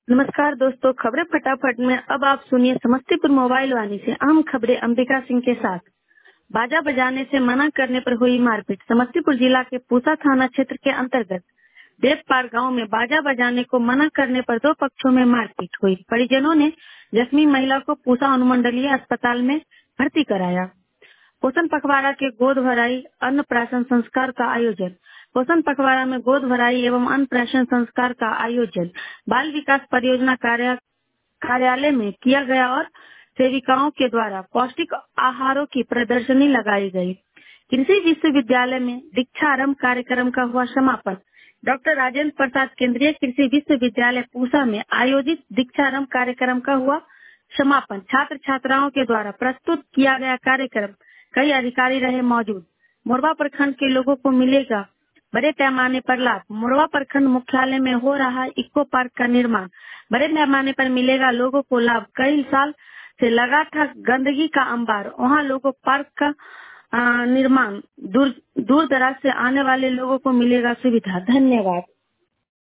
नमस्कार दोस्तों, खबरें फटाफट में अब आप सुनिए समस्तीपुर मोबाइल वाणी से अहम खबरें अंबिका सिंह के साथ। बाजा बजाने से मना करने पर हुई मारपीट। समस्तीपुर जिला के पूसा थाना क्षेत्र के अंतर्गत देवपार गांव में बाजा बजाने को मना करने पर दो पक्षों में मारपीट हुई। परिजनों ने जख्मी महिला को पूसा अनुमंडलीय अस्पताल में भर्ती कराया। पोषण पखवाड़ा के गोद भराई अन्नप्राशन संस्कार का आयोजन। पोषण पखवाड़ा में गोद भराई एवं अन्नप्राशन संस्कार का आयोजन बाल विकास परियोजना कार्यालय में किया गया और सेविकाओं के द्वारा पौष्टिक आहारों की प्रदर्शनी लगाई गई। कृषि विश्वविद्यालय में दीक्षारंभ कार्यक्रम का हुआ समापन। डॉक्टर राजेंद्र प्रसाद केंद्रीय कृषि विश्वविद्यालय पूसा में आयोजित दीक्षारंभ कार्यक्रम का हुआ समापन। छात्र छात्राओं के द्वारा प्रस्तुत किया गया कार्यक्रम कई अधिकारी रहे मौजूद। मोरवा प्रखंड के लोगों को मिलेगा बड़े पैमाने पर लाभ। मोरवा प्रखंड मुख्यालय में हो रहा इको पार्क का निर्माण, बड़े पैमाने पर मिलेगा लोगों को लाभ। कई साल से लगा था गंदगी का अंबार, वहाँ लोगों पार्क का निर्माण, दूर दराज से आने वाले लोगों को मिलेगा सुविधा। धन्यवाद।